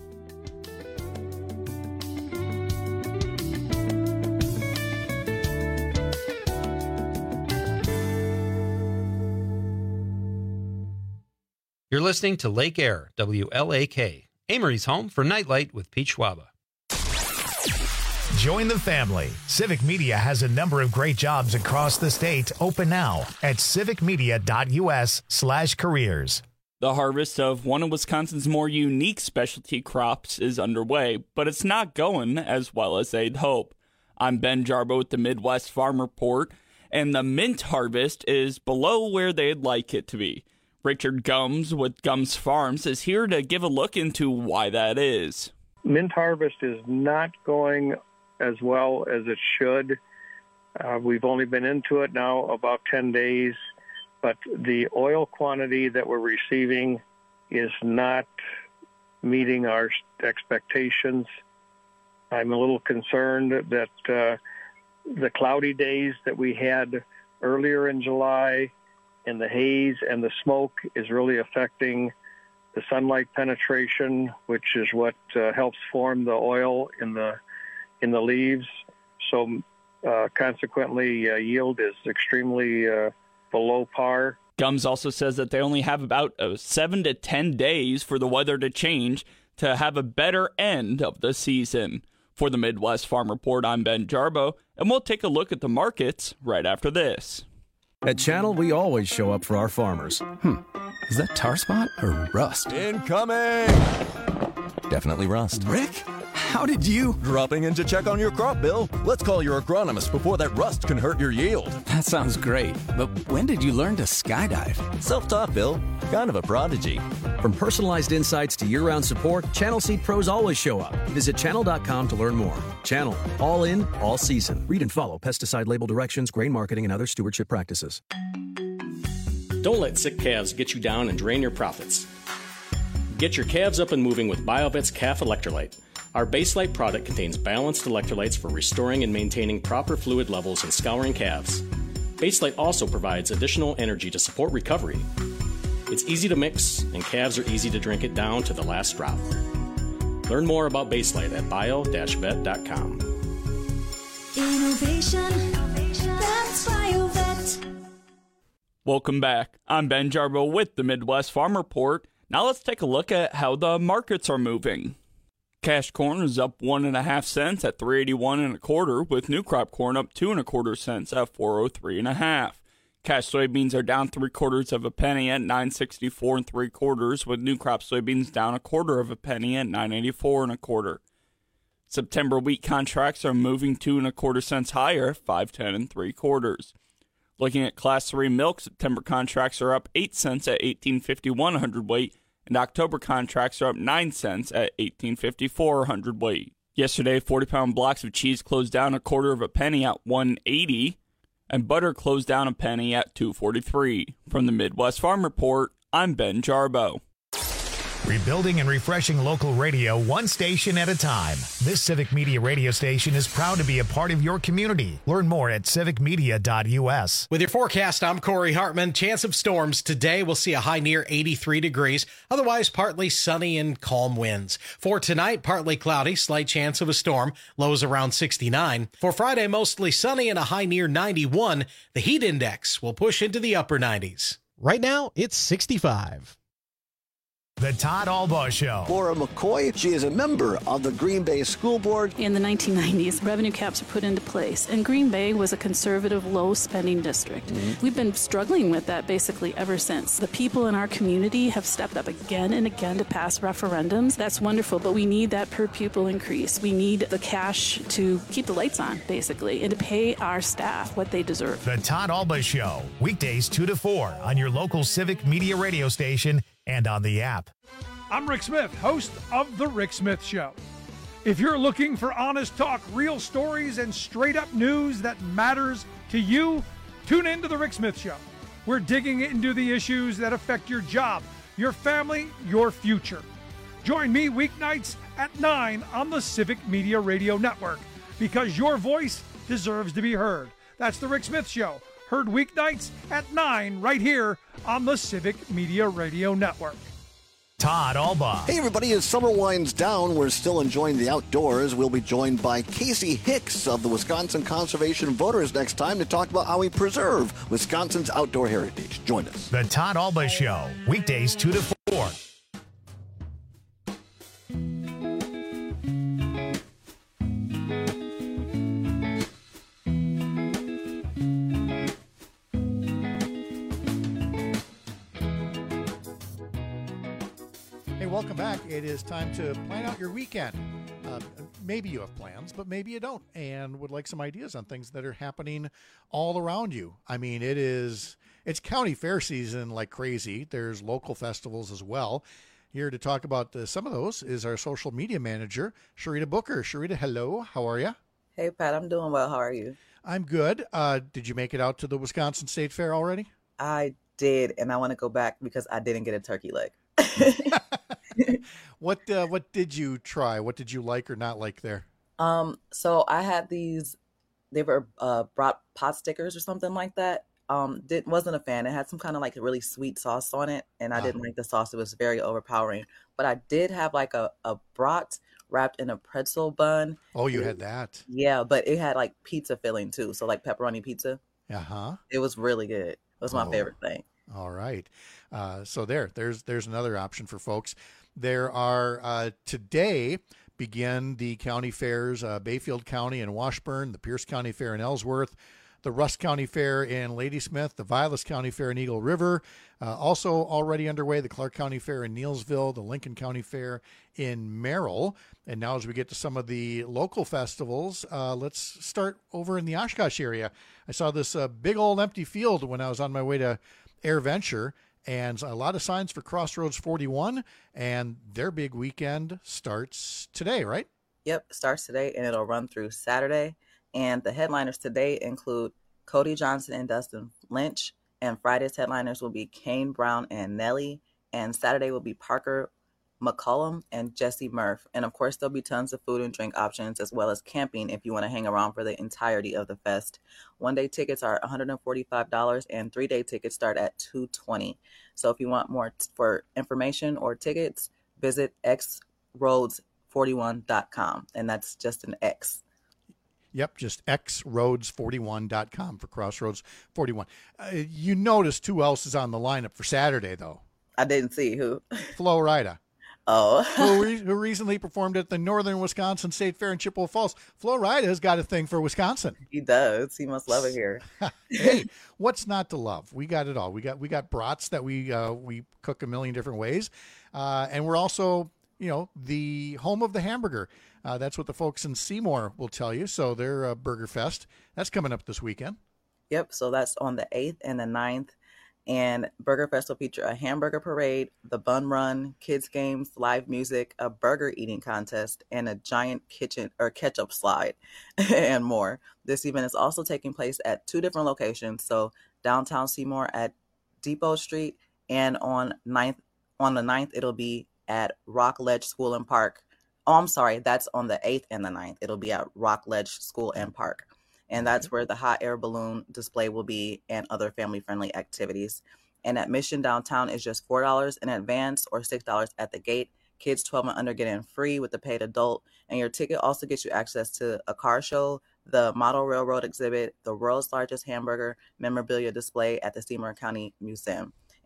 You're listening to Lake Air, WLAK, Amory's home for Nightlight with Pete Schwaba. Join the family. Civic Media has a number of great jobs across the state open now at civicmedia.us/careers. The harvest of one of Wisconsin's more unique specialty crops is underway, but it's not going as well as they'd hope. I'm Ben Jarbo with the Midwest Farm Report, and the mint harvest is below where they'd like it to be. Richard Gums with Gums Farms is here to give a look into why that is. Mint harvest is not going as well as it should. We've only been into it now about 10 days, but the oil quantity that we're receiving is not meeting our expectations. I'm a little concerned that the cloudy days that we had earlier in July and the haze and the smoke is really affecting the sunlight penetration, which is what helps form the oil in the leaves. So consequently, yield is extremely below par. Gums also says that they only have about 7 to 10 days for the weather to change to have a better end of the season. For the Midwest Farm Report, I'm Ben Jarbo, and we'll take a look at the markets right after this. At Channel, we always show up for our farmers. Is that tar spot or rust? Incoming! Definitely rust. Rick? How did you? Dropping in to check on your crop, Bill. Let's call your agronomist before that rust can hurt your yield. That sounds great, but when did you learn to skydive? Self-taught, Bill. Kind of a prodigy. From personalized insights to year-round support, Channel Seed pros always show up. Visit channel.com to learn more. Channel. All in, all season. Read and follow pesticide label directions, grain marketing, and other stewardship practices. Don't let sick calves get you down and drain your profits. Get your calves up and moving with BioVet's Calf Electrolyte. Our Baselite product contains balanced electrolytes for restoring and maintaining proper fluid levels in scouring calves. Baselite also provides additional energy to support recovery. It's easy to mix, and calves are easy to drink it down to the last drop. Learn more about Baselite at bio-vet.com. Innovation, that's BioVet. Welcome back. I'm Ben Jarbo with the Midwest Farm Report. Now let's take a look at how the markets are moving. Cash corn is up 1.5 cents at $3.81 1/4, with new crop corn up 2 1/4 cents at $4.03 1/2. Cash soybeans are down 3/4 penny at $9.64 3/4, with new crop soybeans down 1/4 penny at $9.84 1/4. September wheat contracts are moving 2 1/4 cents higher at $5.10 3/4. Looking at Class 3 milk, September contracts are up 8 cents at $18.51 a hundredweight, and October contracts are up 9 cents at $18.54 a hundredweight. Yesterday, 40-pound blocks of cheese closed down 1/4 penny at $1.80, and butter closed down a penny at $2.43. From the Midwest Farm Report, I'm Ben Jarbo. Rebuilding and refreshing local radio one station at a time. This Civic Media radio station is proud to be a part of your community. Learn more at civicmedia.us. With your forecast, I'm Corey Hartman. Chance of storms today. We'll see a high near 83 degrees. Otherwise, partly sunny and calm winds. For tonight, partly cloudy, slight chance of a storm. Lows around 69. For Friday, mostly sunny and a high near 91. The heat index will push into the upper 90s. Right now, it's 65. The Todd Albaugh Show. Laura McCoy, she is a member of the Green Bay School Board. In the 1990s, revenue caps were put into place, and Green Bay was a conservative, low-spending district. We've been struggling with that basically ever since. The people in our community have stepped up again and again to pass referendums. That's wonderful, but we need that per pupil increase. We need the cash to keep the lights on, basically, and to pay our staff what they deserve. The Todd Albaugh Show, weekdays 2 to 4 on your local Civic Media radio station and on the app. I'm Rick Smith, host of The Rick Smith Show. If you're looking for honest talk, real stories, and straight-up news that matters to you, tune in to The Rick Smith Show. We're digging into the issues that affect your job, your family, your future. Join me weeknights at 9 on the Civic Media Radio Network, because your voice deserves to be heard. That's The Rick Smith Show, heard weeknights at 9 right here on the Civic Media Radio Network. Todd Albaugh. Hey everybody, as summer winds down, we're still enjoying the outdoors. We'll be joined by Casey Hicks of the Wisconsin Conservation Voters next time to talk about how we preserve Wisconsin's outdoor heritage. Join us. The Todd Albaugh Show, weekdays 2 to 4. Welcome back. It is time to plan out your weekend. Maybe you have plans, but maybe you don't, and would like some ideas on things that are happening all around you. I mean, it's county fair season like crazy. There's local festivals as well. Here to talk about some of those is our social media manager, Sharita Booker. Sharita, hello. How are you? Hey, Pat. I'm doing well. How are you? I'm good. Did you make it out to the Wisconsin State Fair already? I did, and I want to go back because I didn't get a turkey leg. What did you try? What did you like or not like there? So I had these. They were brought pot stickers or something like that. Wasn't a fan. It had some kind of like a really sweet sauce on it, and I didn't like the sauce. It was very overpowering. But I did have like a brat wrapped in a pretzel bun. Oh, you had that? Yeah, but it had like pizza filling too. So like pepperoni pizza. Uh-huh. It was really good. It was my favorite thing. All right. So there's another option for folks. There are today begin the county fairs, Bayfield County and Washburn, the Pierce County Fair in Ellsworth, the Rusk County Fair in Ladysmith, the Vilas County Fair in Eagle River, also already underway, the Clark County Fair in Neillsville, the Lincoln County Fair in Merrill. And now as we get to some of the local festivals, let's start over in the Oshkosh area. I saw this big old empty field when I was on my way to Air Venture, and a lot of signs for Crossroads 41, and their big weekend starts today, right? Yep, starts today, and it'll run through Saturday. And the headliners today include Cody Johnson and Dustin Lynch, and Friday's headliners will be Kane Brown and Nelly, and Saturday will be Parker McCollum and Jesse Murph. And of course, there'll be tons of food and drink options, as well as camping if you want to hang around for the entirety of the fest. One-day tickets are $145, and three-day tickets start at $220. So if you want more for information or tickets, visit xroads41.com, and that's just an X. Yep, just xroads41.com for Crossroads 41. You noticed who else is on the lineup for Saturday, though? I didn't see who. Flo Rida. Oh. who recently performed at the Northern Wisconsin State Fair in Chippewa Falls. Flo Rida has got a thing for Wisconsin. He does. He must love it here. Hey, what's not to love? We got it all. We got brats that we cook a million different ways, and we're also the home of the hamburger. That's what the folks in Seymour will tell you. So their Burger Fest, that's coming up this weekend. Yep. So that's on the 8th and the 9th. And Burger Fest will feature a hamburger parade, the bun run, kids games, live music, a burger eating contest, and a giant kitchen or ketchup slide and more. This event is also taking place at 2 different locations. So downtown Seymour at Depot Street, and on the 9th, it'll be at Rockledge School and Park. Oh, I'm sorry. That's on the 8th and the 9th. It'll be at Rockledge School and Park. And that's where the hot air balloon display will be and other family-friendly activities. And admission downtown is just $4 in advance or $6 at the gate. Kids 12 and under get in free with the paid adult. And your ticket also gets you access to a car show, the Model Railroad exhibit, the world's largest hamburger memorabilia display at the Seymour County Museum.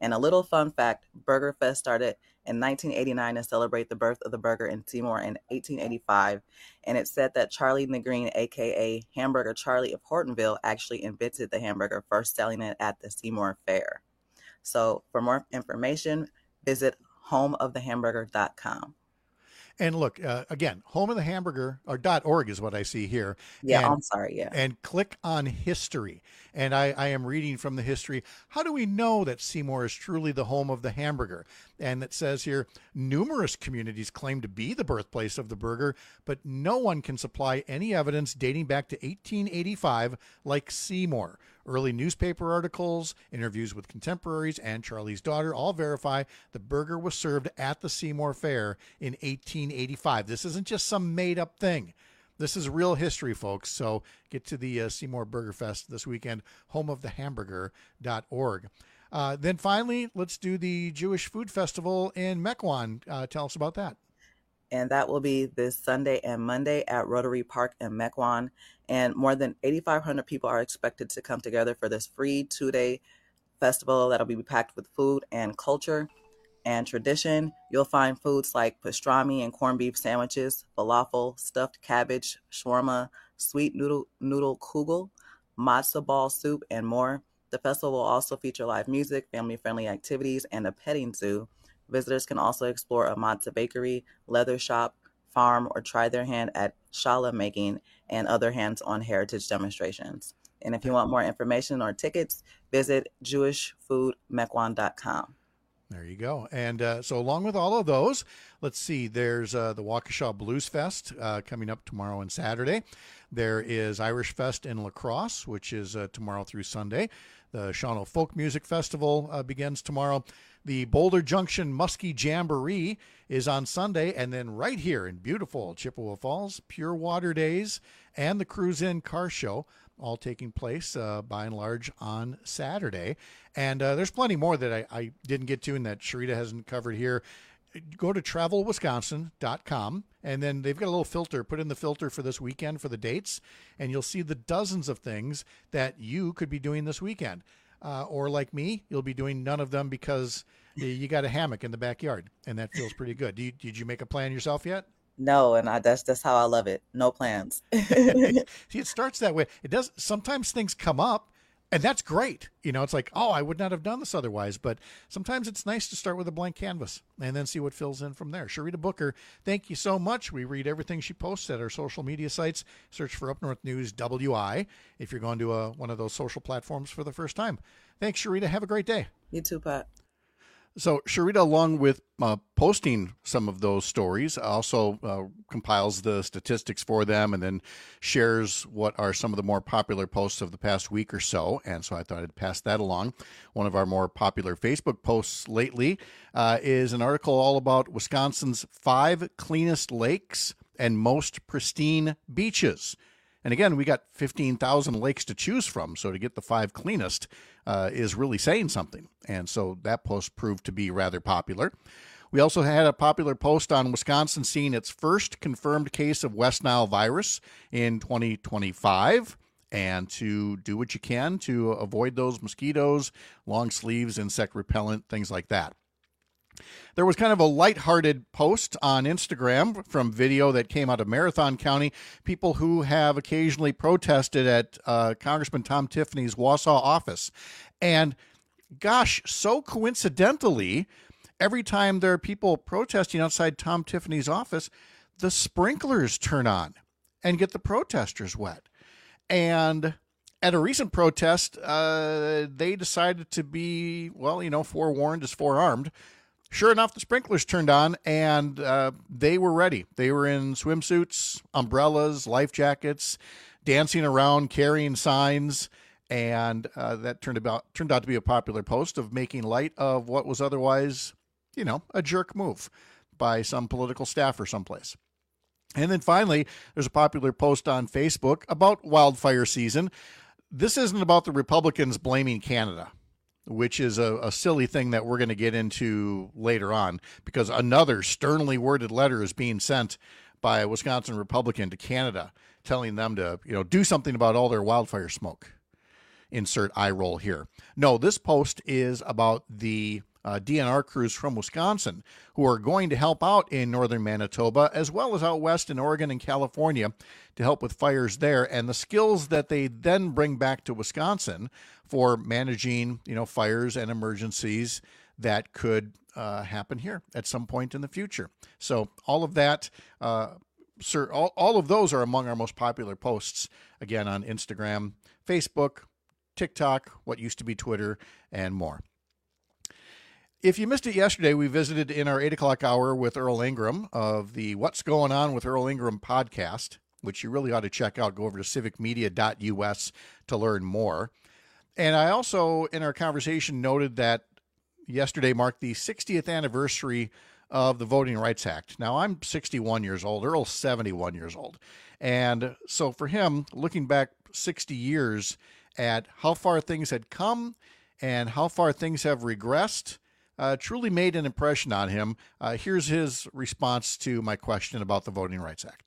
And a little fun fact, Burger Fest started in 1989 to celebrate the birth of the burger in Seymour in 1885. And it's said that Charlie Negreen, a.k.a. Hamburger Charlie of Hortonville, actually invented the hamburger, first selling it at the Seymour Fair. So for more information, visit homeofthehamburger.com. And look, again, homeofthehamburger.org is what I see here. Yeah, and, I'm sorry, yeah. And click on history. And I am reading from the history. How do we know that Seymour is truly the home of the hamburger? And it says here, numerous communities claim to be the birthplace of the burger, but no one can supply any evidence dating back to 1885 like Seymour. Early newspaper articles, interviews with contemporaries, and Charlie's daughter all verify the burger was served at the Seymour Fair in 1885. This isn't just some made-up thing. This is real history, folks. So get to the Seymour Burger Fest this weekend, homeofthehamburger.org. Then finally, let's do the Jewish Food Festival in Mequon. Tell us about that. And that will be this Sunday and Monday at Rotary Park in Mequon. And more than 8,500 people are expected to come together for this free 2-day festival that'll be packed with food and culture and tradition. You'll find foods like pastrami and corned beef sandwiches, falafel, stuffed cabbage, shawarma, sweet noodle kugel, matzah ball soup, and more. The festival will also feature live music, family-friendly activities, and a petting zoo. Visitors can also explore a matzah bakery, leather shop, farm, or try their hand at challah making and other hands-on heritage demonstrations. And if you want more information or tickets, visit jewishfoodmequon.com. There you go. And so along with all of those, let's see, there's the Waukesha Blues Fest coming up tomorrow and Saturday. There is Irish Fest in La Crosse, which is tomorrow through Sunday. The Shawano Folk Music Festival begins tomorrow. The Boulder Junction Muskie Jamboree is on Sunday. And then right here in beautiful Chippewa Falls, Pure Water Days and the Cruise In Car Show, all taking place by and large on Saturday. And there's plenty more that I didn't get to and that Sharita hasn't covered here. Go to travelwisconsin.com, and then they've got a little filter. Put in the filter for this weekend for the dates, and you'll see the dozens of things that you could be doing this weekend. Or like me, you'll be doing none of them because you got a hammock in the backyard, and that feels pretty good. Did you make a plan yourself yet? No, and that's how I love it. No plans. See, it starts that way. It does. Sometimes things come up, and that's great. You know, it's like, oh, I would not have done this otherwise. But sometimes it's nice to start with a blank canvas and then see what fills in from there. Sharita Booker, thank you so much. We read everything she posts at our social media sites. Search for Up North News WI if you're going to one of those social platforms for the first time. Thanks, Sharita. Have a great day. You too, Pat. So Sharita, along with posting some of those stories, also compiles the statistics for them and then shares what are some of the more popular posts of the past week or so. And so I thought I'd pass that along. One of our more popular Facebook posts lately is an article all about Wisconsin's 5 cleanest lakes and most pristine beaches. And again, we got 15,000 lakes to choose from, so to get the 5 cleanest is really saying something. And so that post proved to be rather popular. We also had a popular post on Wisconsin seeing its first confirmed case of West Nile virus in 2025. And to do what you can to avoid those mosquitoes, long sleeves, insect repellent, things like that. There was kind of a lighthearted post on Instagram from video that came out of Marathon County, people who have occasionally protested at Congressman Tom Tiffany's Wausau office. And gosh, so coincidentally, every time there are people protesting outside Tom Tiffany's office, the sprinklers turn on and get the protesters wet. And at a recent protest, they decided to be, forewarned is forearmed. Sure enough, the sprinklers turned on, and they were ready. They were in swimsuits, umbrellas, life jackets, dancing around, carrying signs, and that turned out to be a popular post of making light of what was otherwise, a jerk move by some political staffer someplace. And then finally, there's a popular post on Facebook about wildfire season. This isn't about the Republicans blaming Canada, which is a silly thing that we're going to get into later on, because another sternly worded letter is being sent by a Wisconsin Republican to Canada telling them to, do something about all their wildfire smoke. insert eye roll here. No, this post is about the DNR crews from Wisconsin who are going to help out in northern Manitoba as well as out west in Oregon and California to help with fires there, and the skills that they then bring back to Wisconsin for managing, fires and emergencies that could happen here at some point in the future. So all of that, all of those are among our most popular posts, again, on Instagram, Facebook, TikTok, what used to be Twitter, and more. If you missed it yesterday, we visited in our 8 o'clock hour with Earl Ingram of the What's Going On with Earl Ingram podcast, which you really ought to check out. Go over to civicmedia.us to learn more. And I also, in our conversation, noted that yesterday marked the 60th anniversary of the Voting Rights Act. Now, I'm 61 years old. Earl's 71 years old. And so for him, looking back 60 years at how far things had come and how far things have regressed, truly made an impression on him. Here's his response to my question about the Voting Rights Act.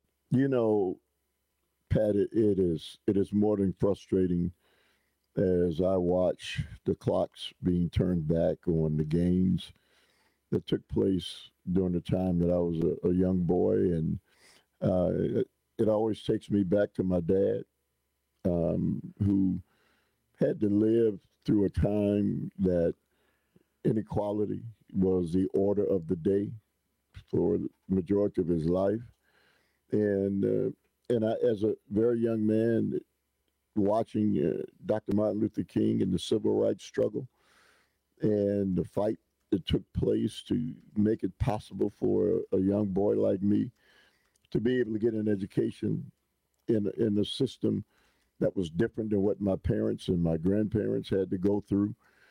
Pat, it is more than frustrating as I watch the clocks being turned back on the games that took place during the time that I was a young boy. And it always takes me back to my dad, who had to live through a time that inequality was the order of the day for the majority of his life. And I, as a very young man, watching Dr. Martin Luther King and the civil rights struggle and the fight that took place to make it possible for a young boy like me to be able to get an education in a system that was different than what my parents and my grandparents had to go through.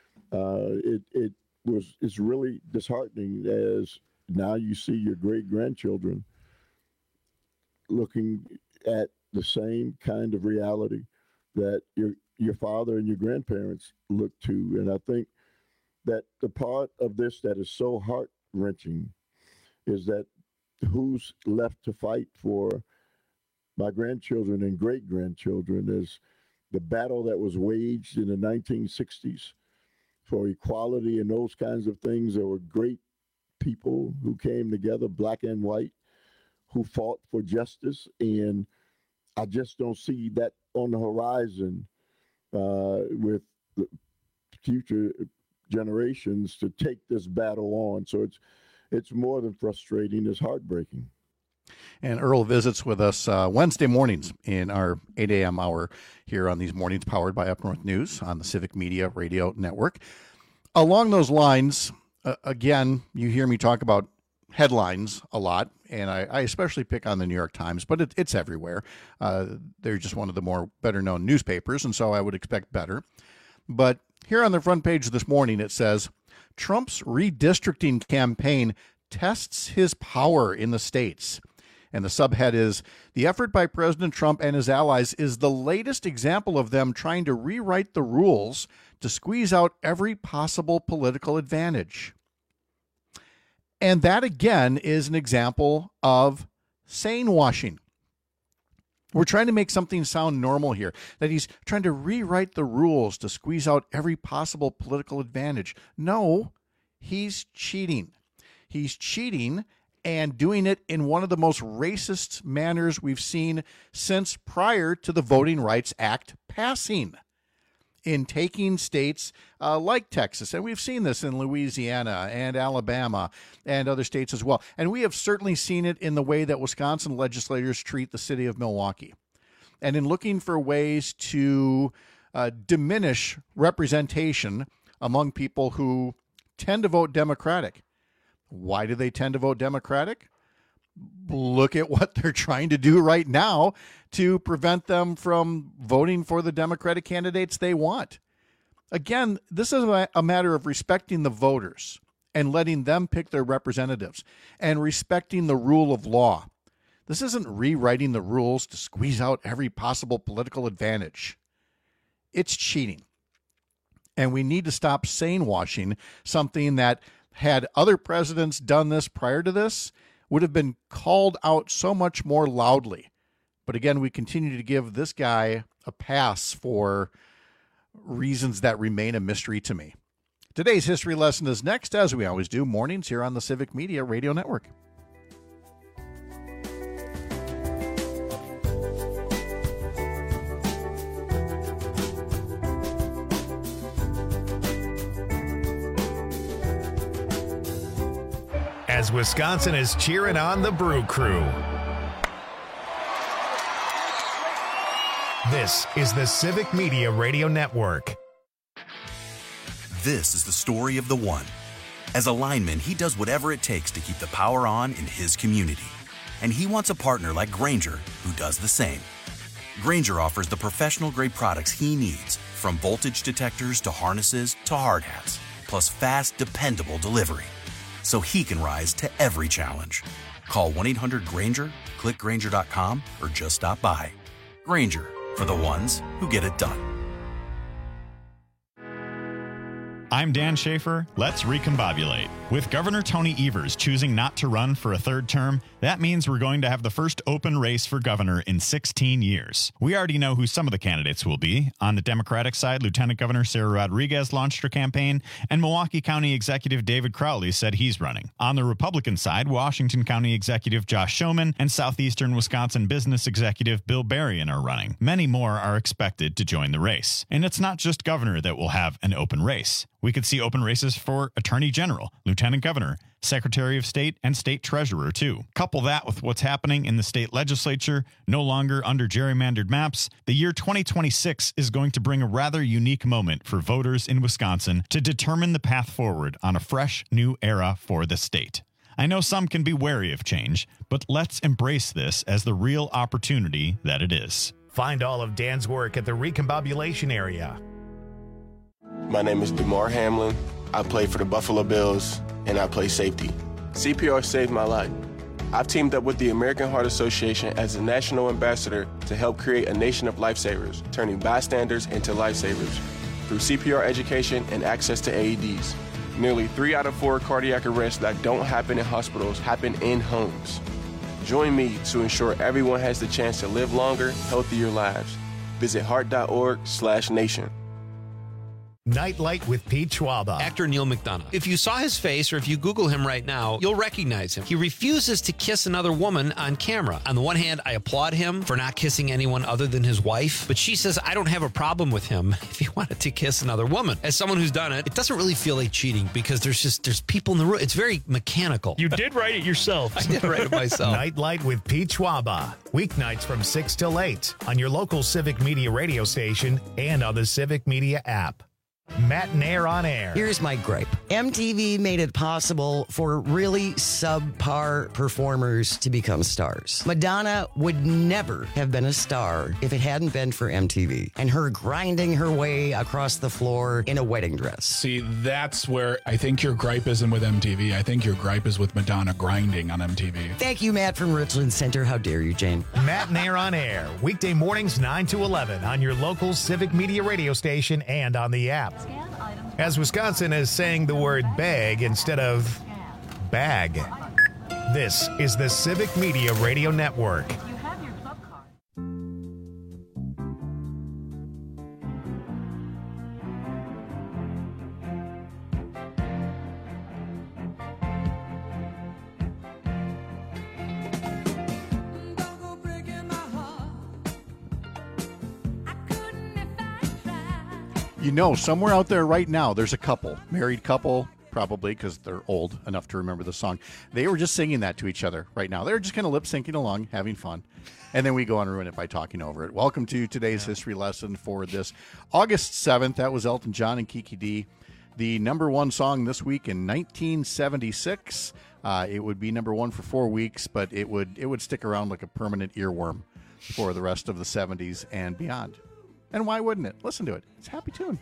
It's really disheartening as now you see your great-grandchildren looking at the same kind of reality that your father and your grandparents looked to. And I think that the part of this that is so heart-wrenching is that who's left to fight for my grandchildren and great-grandchildren is the battle that was waged in the 1960s for equality and those kinds of things. There were great people who came together, black and white, who fought for justice. And I just don't see that on the horizon with the future generations to take this battle on. So it's more than frustrating, it's heartbreaking. And Earl visits with us Wednesday mornings in our 8 a.m. hour here on these mornings, powered by Up North News on the Civic Media Radio Network. Along those lines, again, you hear me talk about headlines a lot, and I especially pick on the New York Times, but it's everywhere. They're just one of the more better-known newspapers, and so I would expect better. But here on the front page this morning, it says, Trump's redistricting campaign tests his power in the states. And the subhead is, the effort by President Trump and his allies is the latest example of them trying to rewrite the rules to squeeze out every possible political advantage. And that, again, is an example of sane washing. We're trying to make something sound normal here, that he's trying to rewrite the rules to squeeze out every possible political advantage. No, he's cheating. He's cheating and doing it in one of the most racist manners we've seen since prior to the Voting Rights Act passing, in taking states like Texas. And we've seen this in Louisiana and Alabama and other states as well. And we have certainly seen it in the way that Wisconsin legislators treat the city of Milwaukee. And in looking for ways to diminish representation among people who tend to vote Democratic. Why do they tend to vote Democratic? Look at what they're trying to do right now to prevent them from voting for the Democratic candidates they want. Again, this is a matter of respecting the voters and letting them pick their representatives and respecting the rule of law. This isn't rewriting the rules to squeeze out every possible political advantage. It's cheating. And we need to stop sane washing, something that, had other presidents done this prior to this, would have been called out so much more loudly. But again, we continue to give this guy a pass for reasons that remain a mystery to me. Today's history lesson is next, as we always do, mornings here on the Civic Media Radio Network. As Wisconsin is cheering on the Brew Crew. This is the Civic Media Radio Network. This is the story of the one. As a lineman, he does whatever it takes to keep the power on in his community. And he wants a partner like Grainger who does the same. Grainger offers the professional-grade products he needs, from voltage detectors to harnesses to hard hats, plus fast, dependable delivery, so he can rise to every challenge. Call 1-800-GRAINGER, click Grainger.com, or just stop by. Grainger, for the ones who get it done. I'm Dan Schaefer. Let's recombobulate. With Governor Tony Evers choosing not to run for a third term, that means we're going to have the first open race for governor in 16 years. We already know who some of the candidates will be. On the Democratic side, Lieutenant Governor Sarah Rodriguez launched her campaign, and Milwaukee County Executive David Crowley said he's running. On the Republican side, Washington County Executive Josh Schoeman and Southeastern Wisconsin Business Executive Bill Berrien are running. Many more are expected to join the race. And it's not just governor that will have an open race. We could see open races for Attorney General, Lieutenant Governor, Secretary of State, and State Treasurer, too. Couple that with what's happening in the state legislature, no longer under gerrymandered maps, the year 2026 is going to bring a rather unique moment for voters in Wisconsin to determine the path forward on a fresh, new era for the state. I know some can be wary of change, but let's embrace this as the real opportunity that it is. Find all of Dan's work at the Recombobulation area. My name is DeMar Hamlin. I play for the Buffalo Bills, and I play safety. CPR saved my life. I've teamed up with the American Heart Association as a national ambassador to help create a nation of lifesavers, turning bystanders into lifesavers through CPR education and access to AEDs. Nearly 3 out of 4 cardiac arrests that don't happen in hospitals happen in homes. Join me to ensure everyone has the chance to live longer, healthier lives. Visit heart.org/nation. Nightlight with Pete Schwaba. Actor Neil McDonough. If you saw his face or if you Google him right now, you'll recognize him. He refuses to kiss another woman on camera. On the one hand, I applaud him for not kissing anyone other than his wife, but she says I don't have a problem with him if he wanted to kiss another woman. As someone who's done it, it doesn't really feel like cheating because there's people in the room. It's very mechanical. You did write it yourself. I did write it myself. Nightlight with Pete Schwaba. Weeknights from 6 till 8 on your local Civic Media radio station and on the Civic Media app. Matinaire on Air. Here's my gripe. MTV made it possible for really subpar performers to become stars. Madonna would never have been a star if it hadn't been for MTV and her grinding her way across the floor in a wedding dress. See, that's where I think your gripe isn't with MTV. I think your gripe is with Madonna grinding on MTV. Thank you, Matt from Richland Center. How dare you, Jane? Matinaire on Air. Weekday mornings 9 to 11 on your local Civic Media radio station and on the app. As Wisconsin is saying the word bag instead of bag. This is the Civic Media Radio Network. You know, somewhere out there right now, there's a couple, married couple, probably because they're old enough to remember the song. They were just singing that to each other right now. They're just kind of lip syncing along, having fun. And then we go on and ruin it by talking over it. Welcome to today's history lesson for this August 7th. That was Elton John and Kiki D. The number one song this week in 1976. It would be number one for 4 weeks, but it would stick around like a permanent earworm for the rest of the 70s and beyond. And why wouldn't it? Listen to it. It's a happy tune.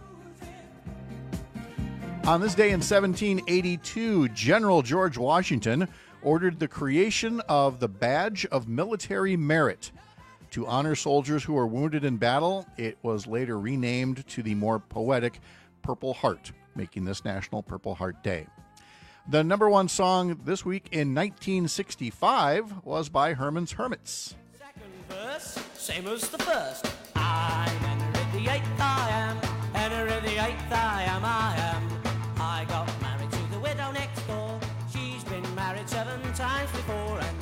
On this day in 1782, General George Washington ordered the creation of the Badge of Military Merit. To honor soldiers who were wounded in battle, it was later renamed to the more poetic Purple Heart, making this National Purple Heart Day. The number one song this week in 1965 was by Herman's Hermits. Second verse, same as the first. I'm Henry the Eighth, I am.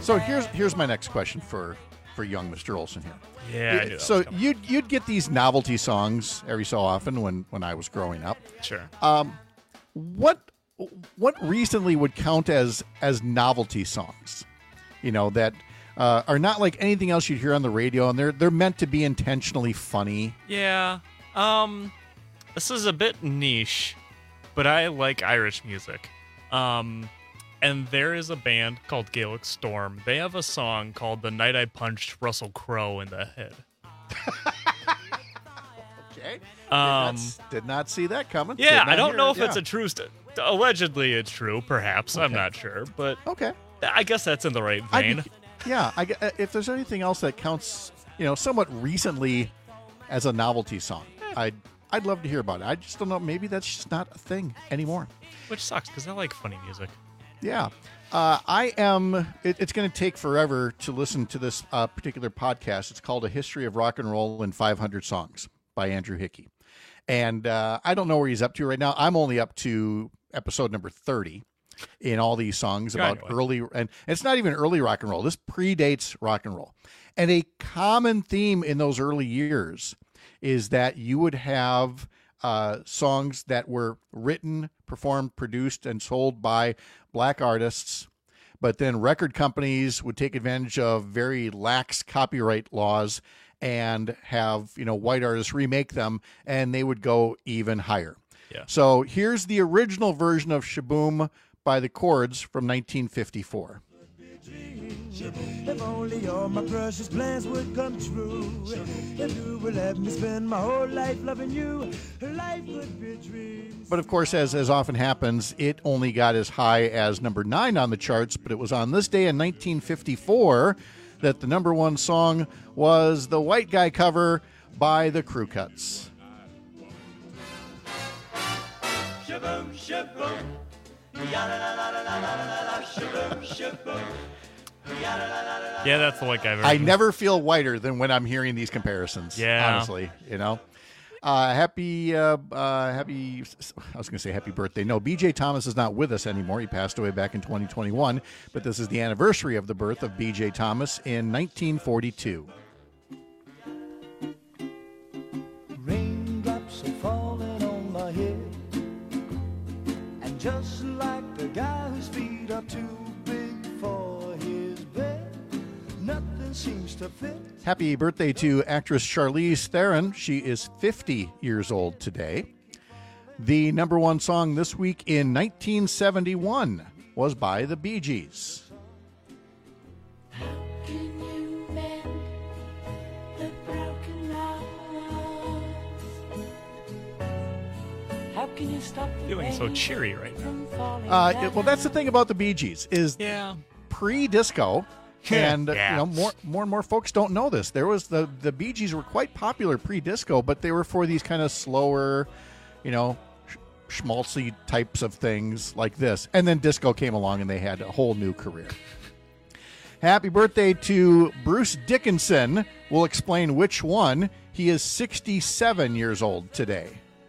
So here's my next question for young Mr. Olson here. Yeah, I knew that so was coming. you'd get these novelty songs every so often when I was growing up. Sure. What recently would count as novelty songs? You know, that are not like anything else you'd hear on the radio, and they're meant to be intentionally funny. Yeah. This is a bit niche, but I like Irish music. And there is a band called Gaelic Storm. They have a song called "The Night I Punched Russell Crowe in the Head." Okay. Did not see that coming. Yeah, I don't know if it's a true. Allegedly, it's true. Perhaps I'm not sure, but okay. I guess that's in the right vein. If there's anything else that counts, somewhat recently as a novelty song, I'd love to hear about it. I just don't know. Maybe that's just not a thing anymore. Which sucks because I like funny music. Yeah. It's going to take forever to listen to this particular podcast. It's called A History of Rock and Roll in 500 Songs by Andrew Hickey. And I don't know where he's up to right now. I'm only up to episode number 30 in all these songs about early, and it's not even early rock and roll. This predates rock and roll. And a common theme in those early years is that you would have songs that were written, performed, produced, and sold by black artists, but then record companies would take advantage of very lax copyright laws and have white artists remake them, and they would go even higher. Yeah. So here's the original version of Shaboom by the Chords from 1954. If only all my precious plans would come true. If you would let me spend my whole life loving you, life would be a dream. But of course, as often happens, it only got as high as number 9 on the charts, but it was on this day in 1954 that the number 1 song was the White Guy cover by the Crew Cuts. Shaboom, shaboom. Ya-la-la-la-la-la-la-la, shaboom, shaboom. Yeah, that's the White Guy version. I never feel whiter than when I'm hearing these comparisons. Yeah. Honestly, happy, I was going to say happy birthday. No, B.J. Thomas is not with us anymore. He passed away back in 2021, but this is the anniversary of the birth of B.J. Thomas in 1942. Raindrops are falling on my head, and just like the guy whose feet are too big for his bed, nothing seems to fit. Happy birthday to actress Charlize Theron. She is 50 years old today. The number 1 song this week in 1971 was by the Bee Gees. How can you stop the Feeling so cheery right now. Well, that's the thing about the Bee Gees is pre-disco, and more and more folks don't know this. There was the Bee Gees were quite popular pre-disco, but they were for these kind of slower, schmaltzy types of things like this. And then disco came along, and they had a whole new career. Happy birthday to Bruce Dickinson. We'll explain which one. He is 67 years old today.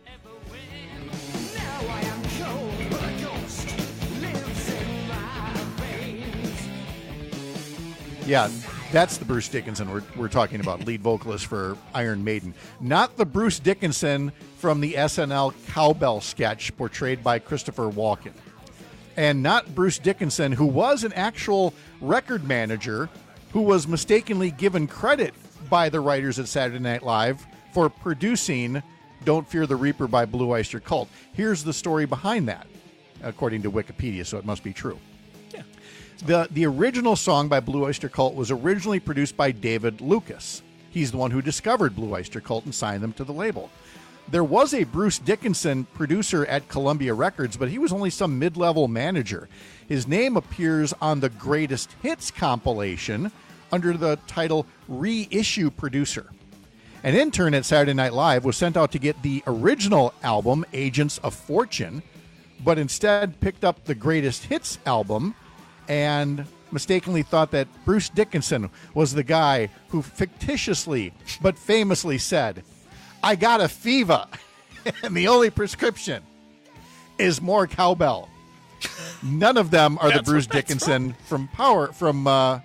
Yeah, that's the Bruce Dickinson we're talking about, lead vocalist for Iron Maiden. Not the Bruce Dickinson from the SNL Cowbell sketch portrayed by Christopher Walken. And not Bruce Dickinson, who was an actual record manager who was mistakenly given credit by the writers at Saturday Night Live for producing Don't Fear the Reaper by Blue Oyster Cult. Here's the story behind that, according to Wikipedia, so it must be true. The original song by Blue Oyster Cult was originally produced by David Lucas. He's the one who discovered Blue Oyster Cult and signed them to the label. There was a Bruce Dickinson producer at Columbia Records, but he was only some mid-level manager. His name appears on the Greatest Hits compilation under the title Reissue Producer. An intern at Saturday Night Live was sent out to get the original album, Agents of Fortune, but instead picked up the Greatest Hits album and mistakenly thought that Bruce Dickinson was the guy who fictitiously but famously said, "I got a fever, and the only prescription is more cowbell." None of them are the Bruce Dickinson from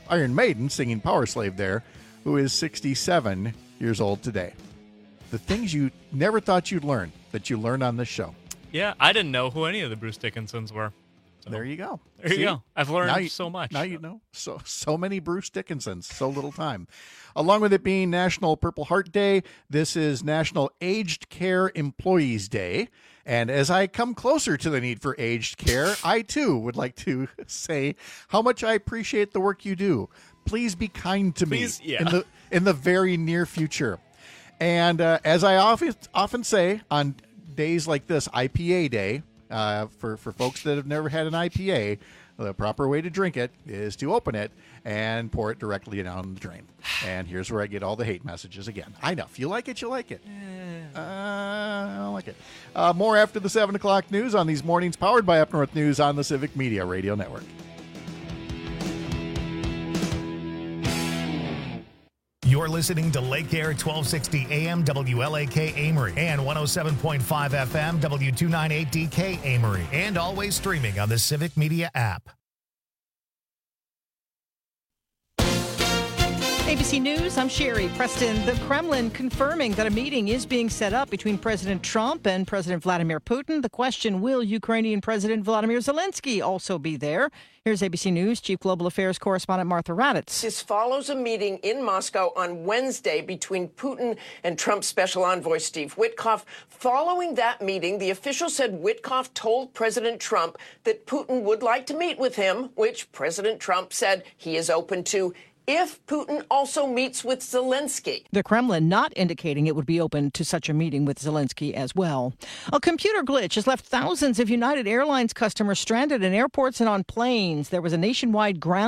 Iron Maiden singing Power Slave there, who is 67 years old today. The things you never thought you'd learn that you learned on this show. Yeah, I didn't know who any of the Bruce Dickinsons were. So. There you go. There you go. I've learned so much. Now you know. So many Bruce Dickinsons, so little time. Along with it being National Purple Heart Day, this is National Aged Care Employees Day. And as I come closer to the need for aged care, I too would like to say how much I appreciate the work you do. Please be kind to me in the very near future. And as I often say on days like this, IPA Day, for folks that have never had an IPA, the proper way to drink it is to open it and pour it directly down the drain. And here's where I get all the hate messages again. I know. If you like it, you like it. I don't like it. More after the 7 o'clock news on these mornings, powered by Up North News on the Civic Media Radio Network. You're listening to Lake Air 1260 AM WLAK Amory and 107.5 FM W298DK Amory, and always streaming on the Civic Media app. ABC News, I'm Sherry Preston. The Kremlin confirming that a meeting is being set up between President Trump and President Vladimir Putin. The question, will Ukrainian President Vladimir Zelensky also be there? Here's ABC News Chief Global Affairs Correspondent Martha Raddatz. This follows a meeting in Moscow on Wednesday between Putin and Trump's special envoy Steve Witkoff. Following that meeting, the official said Witkoff told President Trump that Putin would like to meet with him, which President Trump said he is open to if Putin also meets with Zelensky. The Kremlin not indicating it would be open to such a meeting with Zelensky as well. A computer glitch has left thousands of United Airlines customers stranded in airports and on planes. There was a nationwide ground